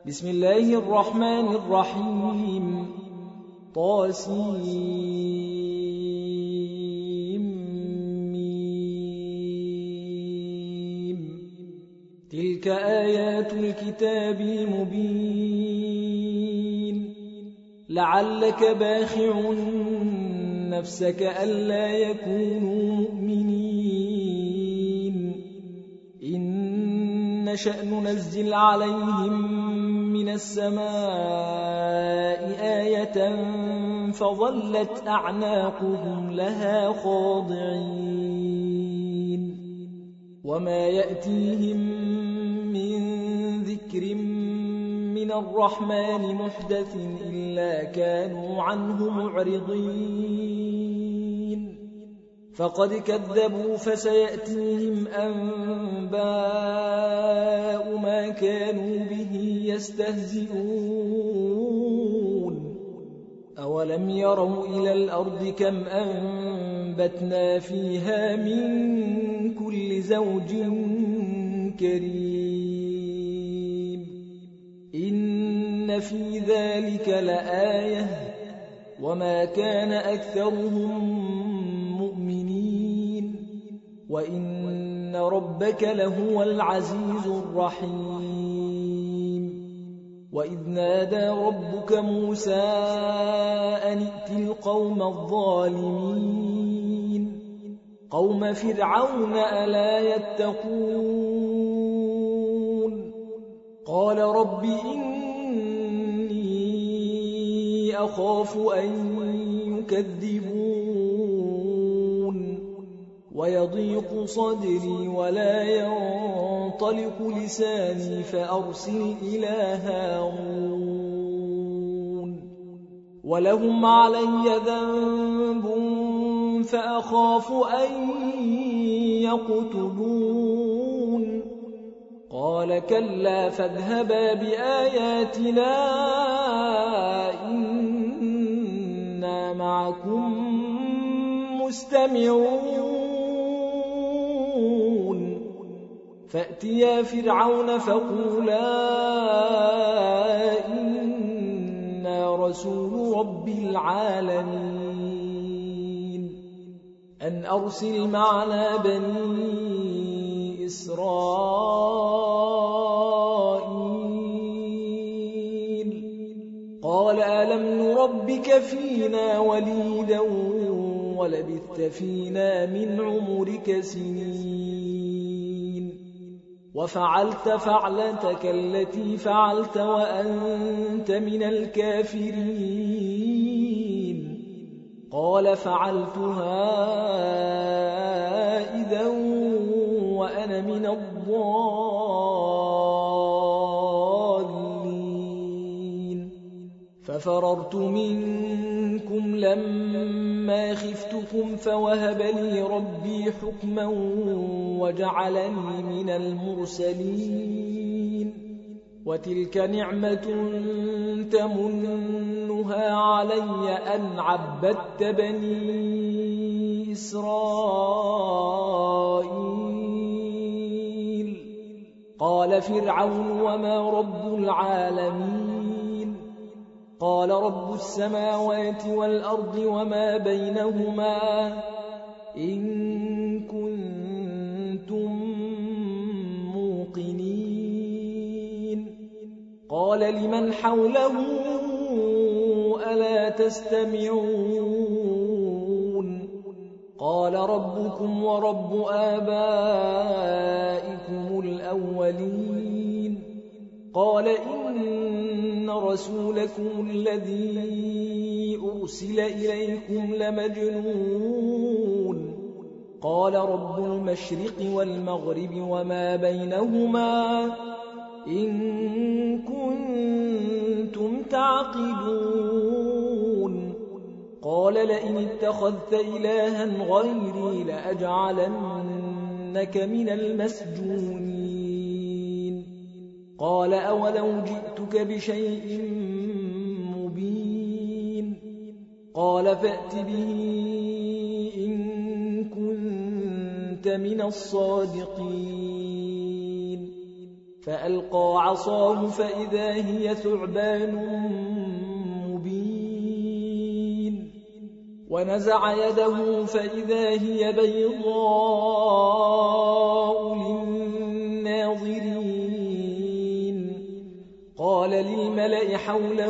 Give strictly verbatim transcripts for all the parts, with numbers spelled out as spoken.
بسم الله الرحمن الرحيم طاسيم تلك آيات الكتاب المبين لعلك باخع نفسك ألا يكونوا مؤمنين إن نشأ ننزل عليهم من السماء آية فظلت أعناقهم لها خاضعين وما يأتيهم من ذكر من الرحمن محدث إلا كانوا عنه معرضين فقد كذبوا فسيأتيهم أنباء ما كانوا به يستهزئون أولم يروا إلى الأرض كم أنبتنا فيها من كل زوج كريم إن في ذلك لآية وما كان أكثرهم مؤمنين وإن ربك لهو العزيز الرحيم وإذ نادى ربك موسى أن ائت القوم الظالمين قوم فرعون ألا يتقون قال رب إني أخاف أن يكذبون ويضيق صدري ولا ينطلق لساني فأرسل إلى هارون ولهم علي ذنب فأخاف أن يقتلون قال كلا فاذهبا بآياتنا إنا معكم مستمعون فأتيا فرعون فقولا إنا رسول رب العالمين أن أرسل معنا بني إسرائيل قال ألم نربك فينا وليدا ولبثت فينا من عمرك سنين وفعلت فعلتك التي فعلت وأنت من الكافرين قال فعلتها إذا وأنا من الضالين ففررت منكم لما خفتكم فوهب لي ربي حكما وجعلني من المرسلين وتلك نعمة تمنها علي أن عبدت بني إسرائيل قال فرعون وما رب العالمين قال رب السماوات والأرض وما بينهما إن كنتم موقنين قال لمن حوله ألا تستمعون قال ربكم ورب آبائكم الأولين قال إن رسولكم الذي أرسل إليكم لمجنون قال رب المشرق والمغرب وما بينهما إن كنتم تعقلون قال لئن اتخذت إلها غيري لأجعلنك من المسجونين قال أولو جئتك بشيء مبين قال فأت به إن كنت من الصادقين فألقى عصاه فإذا هي ثعبان مبين ونزع يده فإذا هي بيضاء للناظرين قال للملأ حوله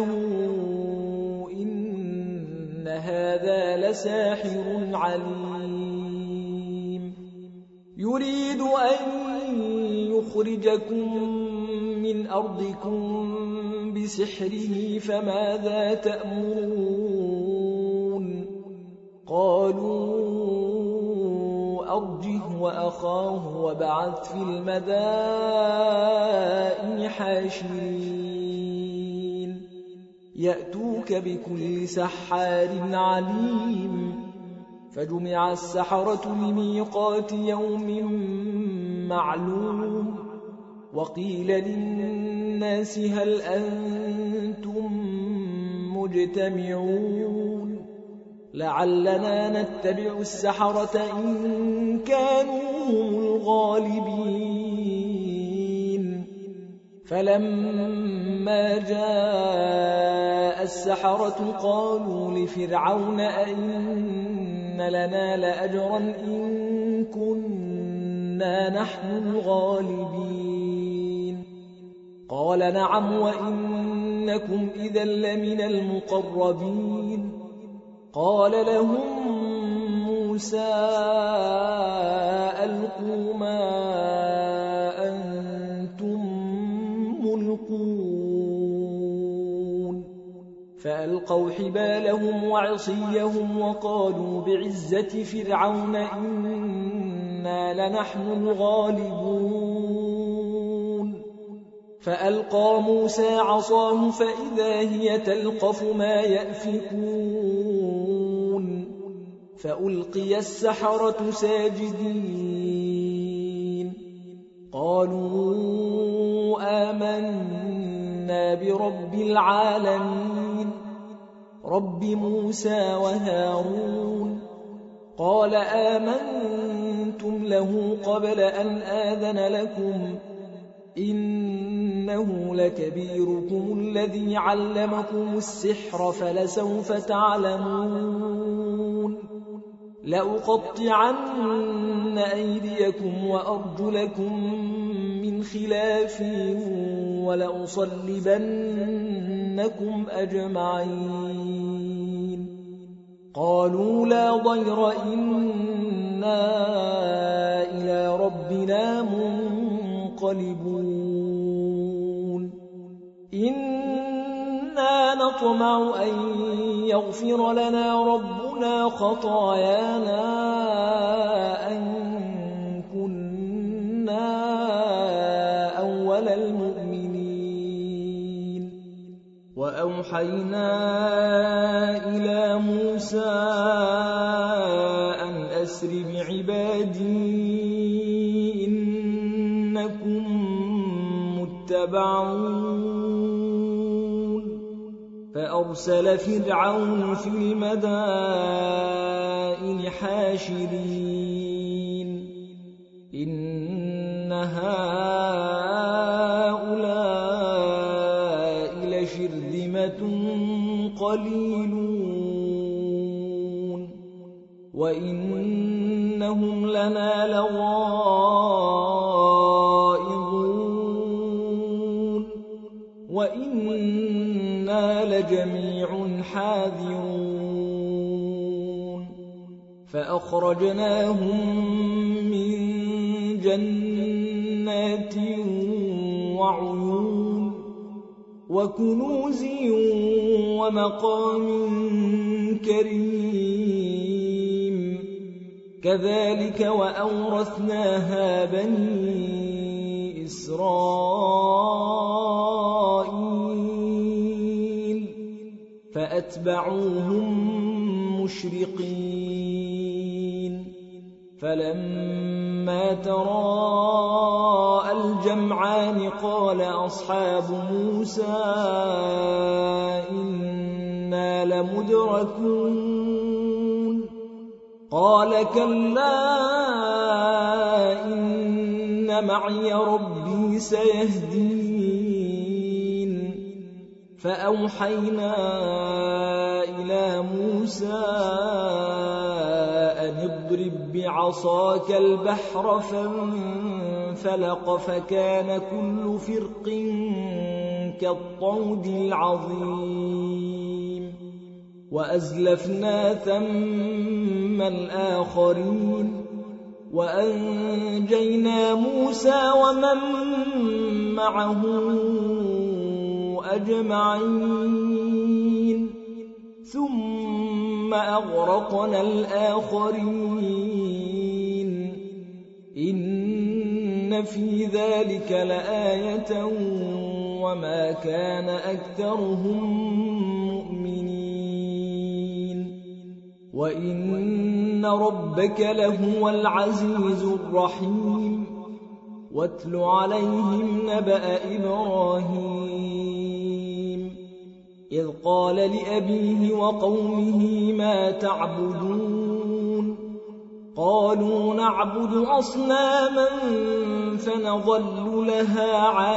إن هذا لساحر عليم يريد أن يخرجكم من أرضكم بسحره فماذا تأمرون قالوا أرجه وأخاه وابعث في المدائن حاشرين يأتوك بكل سحار عليم فجمع السحرة لميقات يوم معلوم وقيل للناس هل أنتم مجتمعون لعلنا نتبع السحرة إن كانوا هم الغالبين فلما جاء السحرة قالوا لفرعون أئن لنا لأجرا إن كنا نحن الغالبين قال نعم وإنكم إذا لمن المقربين قال لهم موسى ألقوا ما أنتم ملقون فألقوا حبالهم وعصيهم وقالوا بعزة فرعون إنا لنحن الغالبون فألقى موسى عصاه فإذا هي تلقف ما يأفكون فألقي السحرة ساجدين قالوا آمنا برب العالمين رب موسى وهارون قال آمنتم له قبل أن آذن لكم إنه لكبيركم الذي علمكم السحر فلسوف تعلمون لأقطعن أيديكم وأرجلكم من خلاف ولأصلبنكم أجمعين قالوا لا ضير إنا إلى ربنا منقلبون إنا نطمع أن يغفر لنا ربنا خطايانا أن كنا أول المؤمنين وأوحينا إلى موسى أن أسر بعبادي إنكم متبعون فأرسل فرعون في المدائن حاشرين إن هؤلاء لشرذمة قليلون وإنهم لنا لغائظون وإنا لجميع حاذرون فأخرجناهم من جنات وعيون وكنوز ومقام كريم كذلك وأورثناها بني إسرائيل فأتبعوهم مشرقين فلما تراءى الجمعان قال أصحاب موسى إنا لمدركون قال كلا إن إن معي ربي سيهدين فأوحينا إلى موسى أن اضرب بعصاك البحر فانفلق فكان كل فرق كالطود العظيم وأزلفنا ثم الآخرين وأنجينا موسى ومن معه أجمعين ثم أغرقنا الآخرين إن في ذلك لآية وما كان أكثرهم مؤمنين وإن ربك لهو العزيز الرحيم واتل عليهم نبأ إبراهيم إذ قال لأبيه وقومه ما تعبدون قالوا نعبد أصناما فنظل لها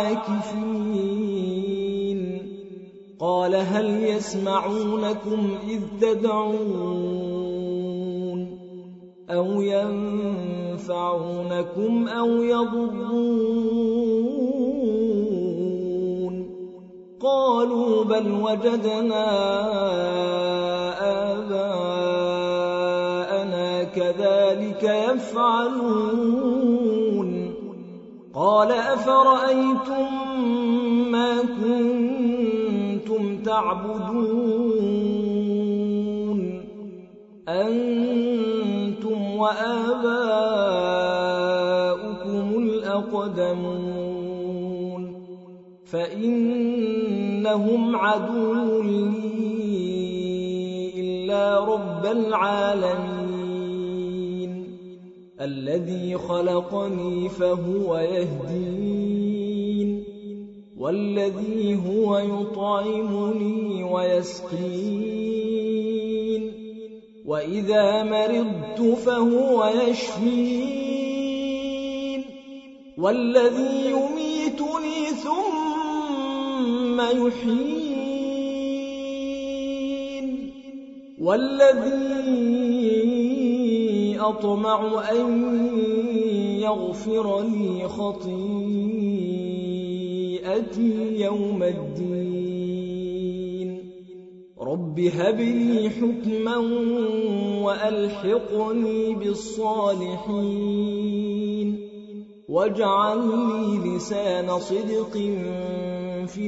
عاكفين قال هل يسمعونكم إذ تدعون أو ينفعونكم أو يضرون قالوا بل وجدنا آباءنا كذلك يفعلون قال أفرأيتم ما كنتم تعبدون أنتم وآباؤكم الأقدمون فإنهم عدو لي إلا رب العالمين الذي خلقني فهو يهدين والذي هو يطعمني ويسقين وإذا مرضت فهو يشفين والذي يميتني ثم يحيين والذي أطمع أن يغفر لي خطيئتي يوم الدين رب هب لي حكما وألحقني بالصالحين واجعل لي لسان صدق في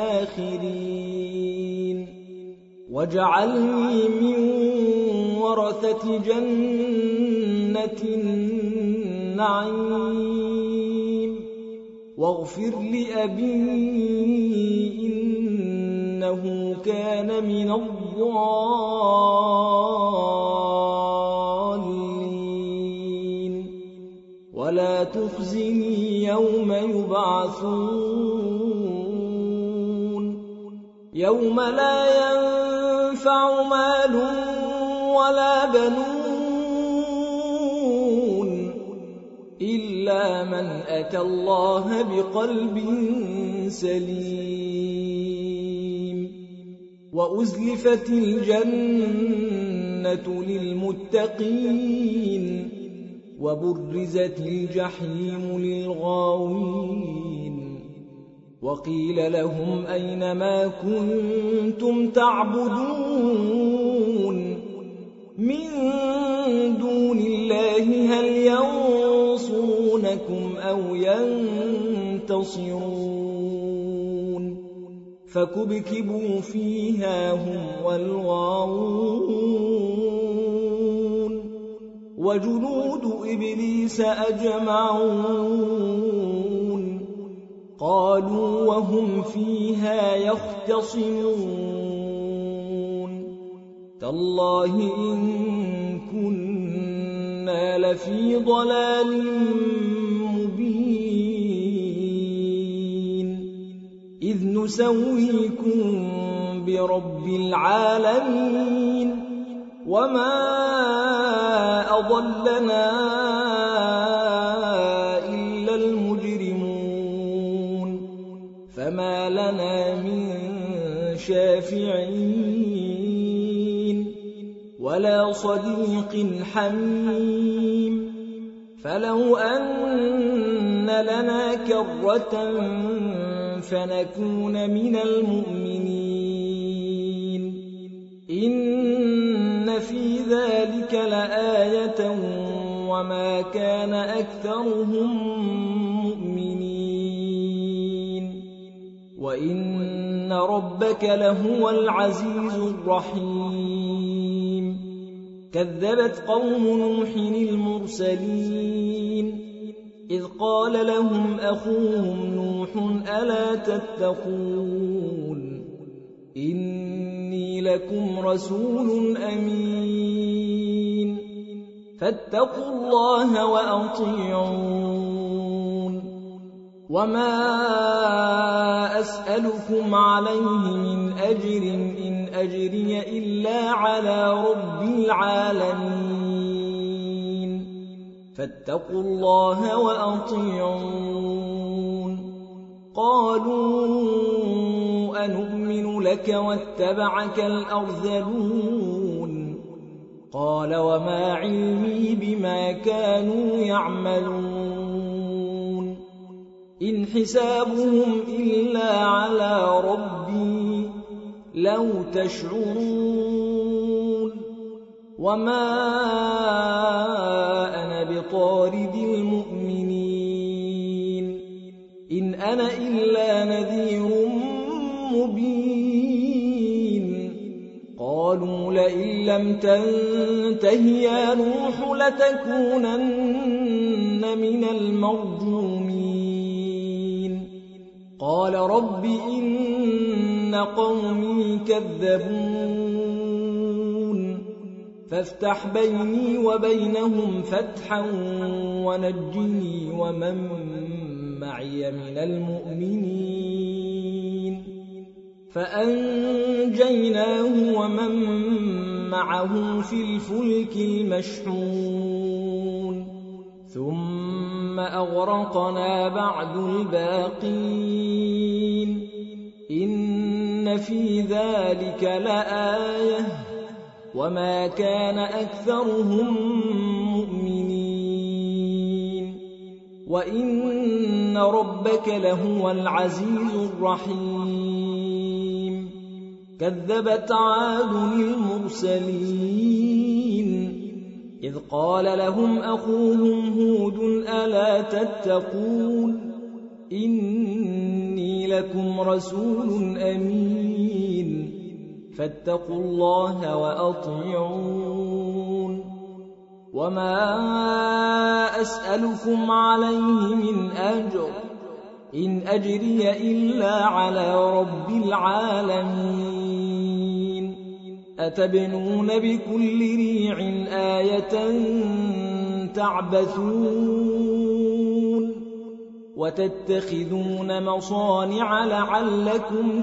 الآخرين واجعلني من ورثة جنة النعيم واغفر لأبي إنه كان من الضالين ولا تخزني يوم يبعثون يوم لا ينفع مال ولا بنون إلا من أتى الله بقلب سليم وأزلفت الجنة للمتقين وبرزت الجحيم للغاوين وقيل لهم أين ما كنتم تعبدون من دون الله هل ينصرونكم أو ينتصرون فكبكبوا فيها هم والغاوون وجنود إبليس أجمعون قالوا وهم فيها يختصمون تالله إن كنا لفي ضلال مبين إذ نسويكم برب العالمين وما أضلنا إلا المسلمين فما لنا من شافعين ولا صديق حميم فلو أن لنا كرة فنكون من المؤمنين إن في ذلك لآية وما كان أكثرهم مؤمنين وإن ربك لهو العزيز الرحيم كذبت قوم نوح المرسلين إذ قال لهم أخوهم نوح ألا تتقون إني لكم رسول أمين فاتقوا الله وأطيعون وما أسألكم عليه من أجر إن أجري إلا على رب العالمين فاتقوا الله وأطيعون قالوا أنؤمن لك واتبعك الأرذلون قال وما علمي بما كانوا يعملون إن حسابهم إلا على ربي لو تشعرون وما أنا بطارد المؤمنين إن أنا إلا نذير مبين قالوا لئن لم تنته يا نوح لتكونن من المرجومين قال رب إن قومي كذبون فافتح بيني وبينهم فتحا ونجني ومن معي من المؤمنين فأنجيناه ومن معه في الفلك المشحون ثم أغرقنا بعد الباقين إن في ذلك لآية وما كان أكثرهم مؤمنين وإن ربك لهو العزيز الرحيم كذبت عاد المرسلين إذ قال لهم أخوهم هود ألا تتقون إني لكم رسول أمين فاتقوا الله وأطيعون وما أسألكم عليه من أجر إن أجري إلا على رب العالمين أتبنون بكل ريع آية تعبثون وتتخذون مصانع لعلكم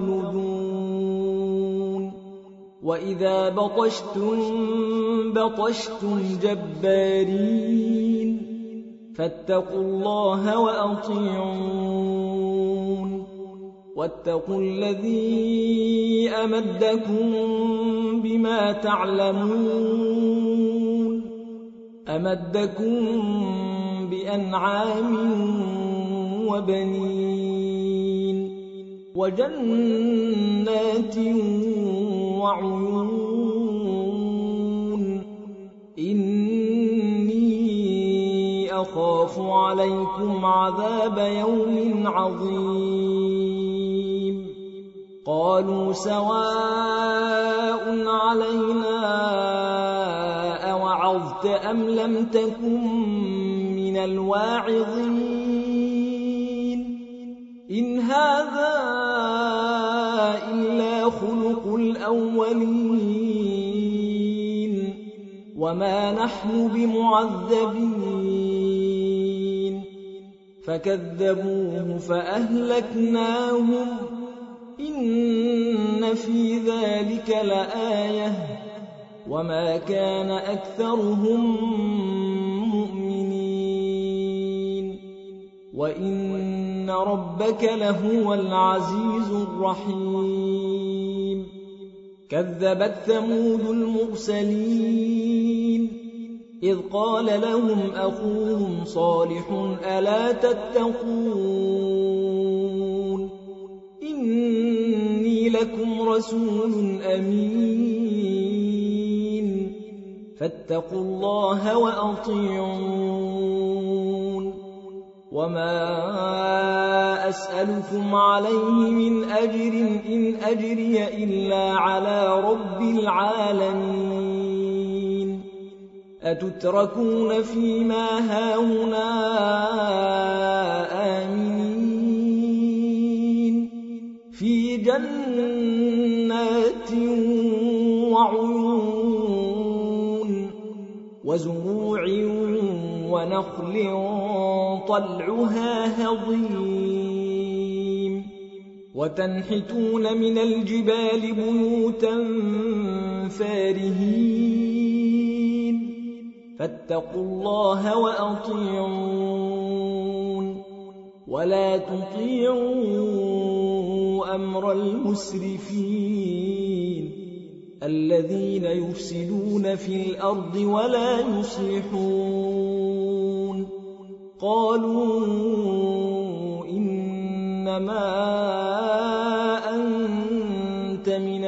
تخلدون وإذا بطشتم بطشتم جبارين فاتقوا الله وأطيعون واتقوا الذي أمدكم بما تعلمون أمدكم بأنعام وبنين وجنات وعيون إني أخاف عليكم عذاب يوم عظيم قالوا سواء علينا أوعظت أم لم تكن من الواعظين إن هذا إلا خلق الأولين وما نحن بمعذبين فكذبوه فأهلكناهم إن في ذلك لآية وما كان أكثرهم مؤمنين وإن وإن ربك لهو العزيز الرحيم كذبت ثمود المرسلين إذ قال لهم أخوهم صالح ألا تتقون إني لكم رسول أمين فاتقوا الله وأطيعون وما أسألكم عليه من أجر إن أجري إلا على رب العالمين أتتركون فيما هاهنا آمنين في جنات وعيون وزروع ونخل طلعها هضيم وتنحتون من الجبال بيوتا فارهين فاتقوا الله وأطيعون ولا تطيعوا أمر المسرفين الذين يفسدون في الأرض ولا يصلحون قالوا إنما أنت من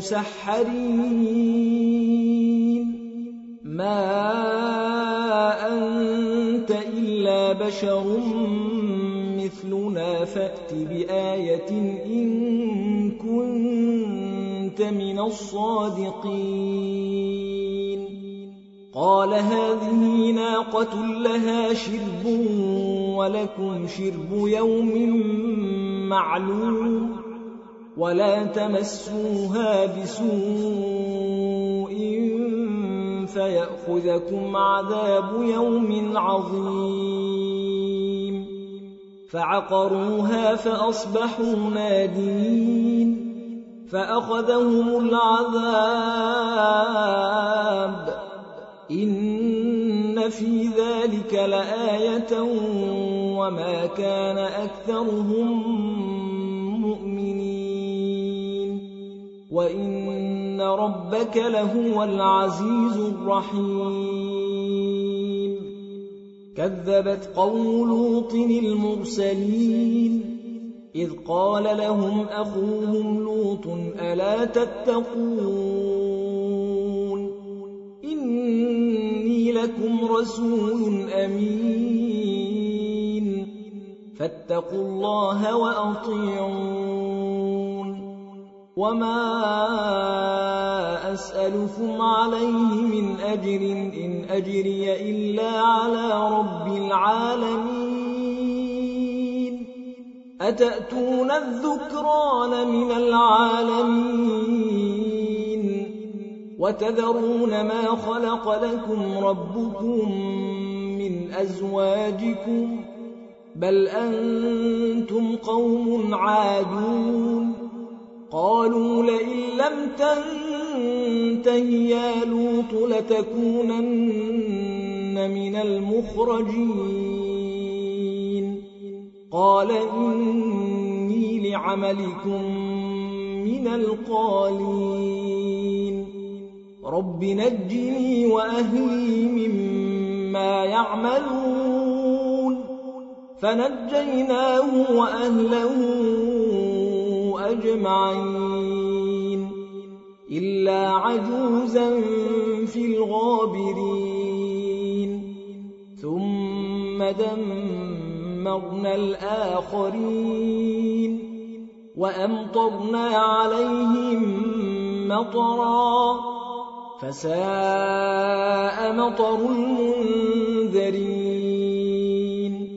المسحرين ما أنت إلا بشر مثلنا فأت بآية إن كنت من الصادقين قال هذه ناقة لها شرب ولكم شرب يوم معلوم ولا تمسوها بسوء فيأخذكم عذاب يوم عظيم فعقروها فأصبحوا نادمين فأخذهم العذاب إن في ذلك لآية وما كان أكثرهم مؤمنين وإن ربك لهو العزيز الرحيم كذبت قوم لوط المرسلين إذ قال لهم أخوهم لوط ألا تتقون إني لكم رسول أمين فاتقوا الله وأطيعون وما أسألكم عليه من أجر إن أجري إلا على رب العالمين أتأتون الذكران من العالمين وتذرون ما خلق لكم ربكم من أزواجكم بل أنتم قوم عادون قالوا لئن لم تنته يا لوط لتكونن من المخرجين قال إني لعملكم من القالين رب نجني وأهلي مما يعملون فنجيناه وأهله أجمعين إلا عجوزا في الغابرين ثم دمرنا الآخرين وأمطرنا عليهم مطرا فساء مطر المنذرين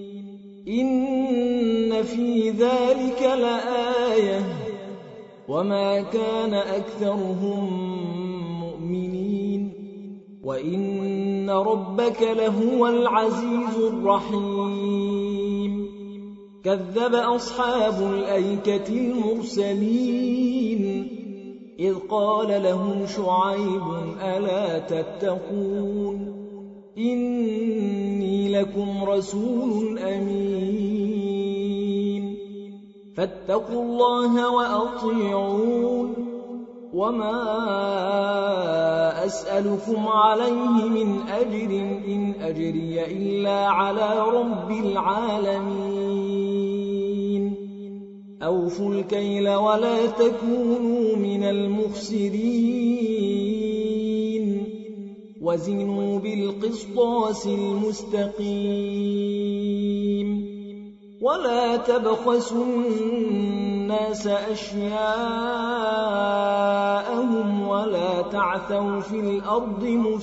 إن في ذلك لآية وما كان أكثرهم مؤمنين وإن ربك لهو العزيز الرحيم كذب أصحاب الأيكة المرسلين إذ قال لهم شعيب ألا تتقون إني لكم رسول أمين فاتقوا الله وأطيعون وما أسألكم عليه من أجر إن أجري إلا على رب العالمين أوفوا الكيل ولا تكونوا من المخسرين وزنوا بالقسطاس المستقيم ولا تبخسوا الناس أشياءهم ولا تعثوا في الأرض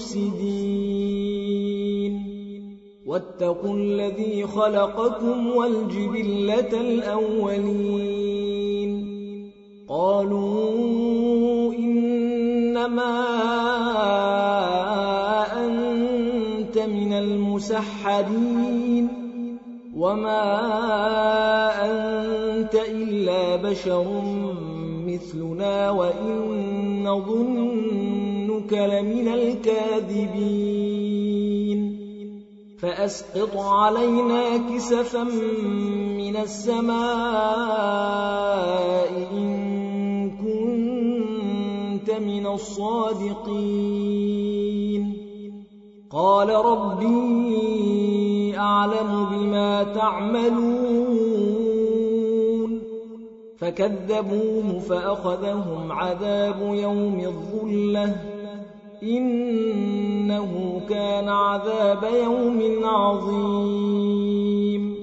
مفسدين واتقوا الذي خلقكم والجبلة الأولين قالوا إنما أنت من المسحرين وما أنت إلا بشر مثلنا وإن نظنك لمن الكاذبين فأسقط علينا كسفا من السماء إن كنت من الصادقين قال ربي أعلم بما تعملون فكذبوه فأخذهم عذاب يوم الظلة إنه كان عذاب يوم عظيم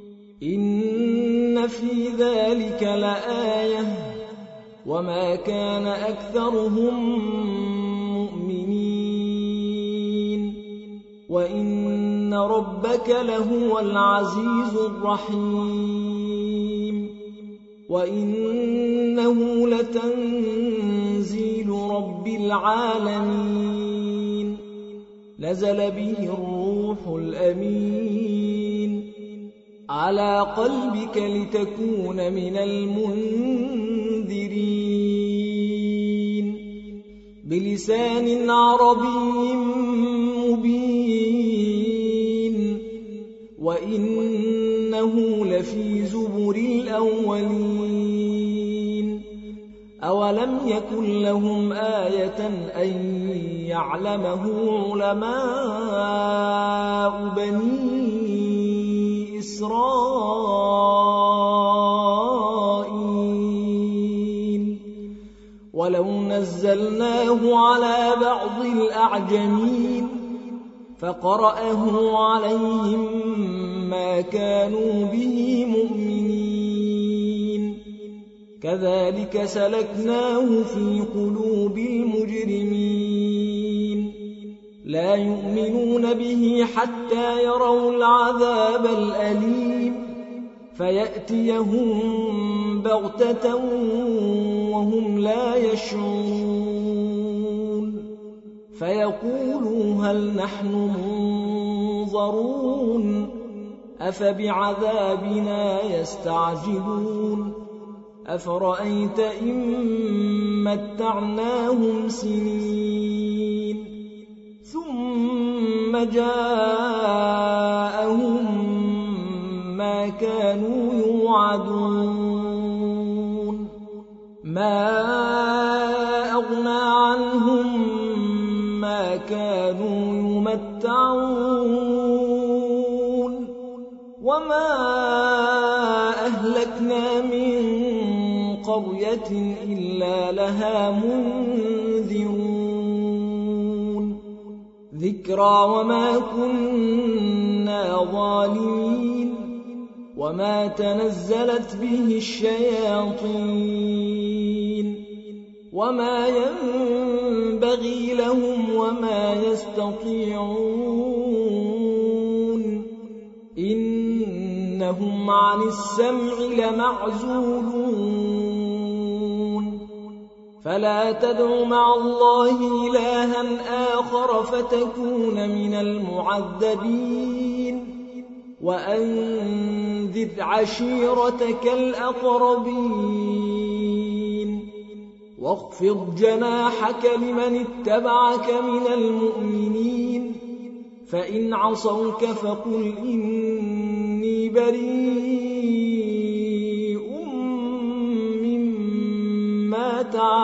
إن في ذلك لآية وما كان أكثرهم مؤمنين وإن ربك لهو العزيز الرحيم وإنه لتنزيل رب العالمين نزل به الروح الأمين على قلبك لتكون من المنذرين بلسان عربي مبين وإنه لفي زبر الأولين أولم يكن لهم آية أن يعلمه علماء بني إسرائيل ولو نزلناه على بعض الأعجمين فقرأه عليهم ما كانوا به مؤمنين كذلك سلكناه في قلوب المجرمين لا يؤمنون به حتى يروا العذاب الأليم فيأتيهم بغتة وهم لا يشعرون فيقولوا هل نحن منظرون أفبعذابنا يستعجلون أفرأيت إن متعناهم سنين ثم جاءهم ما كانوا يوعدون ما أغنى عنهم ما كانوا يمتعون وما أهلكنا من قرية إلا لها منذرون ذكرى وما كنا ظالمين وما تنزلت به الشياطين وما ينبغي لهم وما يستطيعون إنهم عن السمع لمعزولون فلا تدع مع الله إلها آخر فتكون من المعذبين وأنذر عشيرتك الأقربين واخفض جناحك لمن اتبعك من المؤمنين فإن عصوك فقل إني بريء مما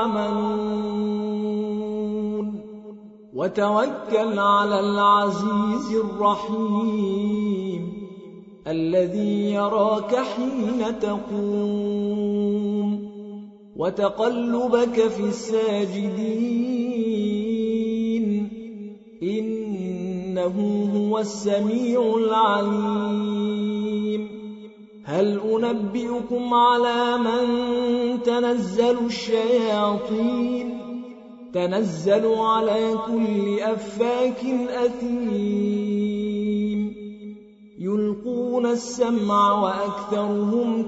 تعملون وتوكل على العزيز الرحيم الذي يراك حين تقوم وتقلبك في الساجدين إنه هو السميع العليم هل أنبئكم على من تنزل الشياطين تنزل على كل أفاك أثيم يلقون السمع وأكثرهم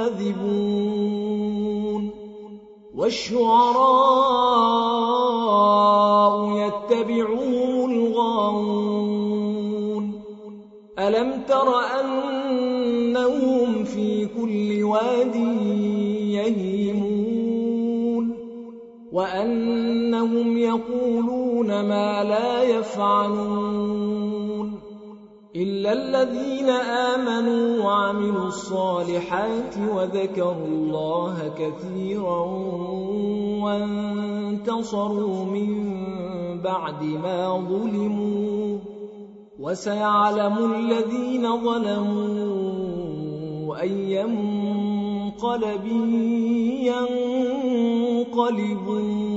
كاذبون والشعراء يتبعهم الغاوون ألم تر أنهم في كل واد يهيمون وأنهم يقولون ما لا يفعلون إلا الذين آمنوا وعملوا الصالحات وذكروا الله كثيرا وانتصروا من بعد ما ظلموا وسيعلم الذين ظلموا أي منقلب ينقلبون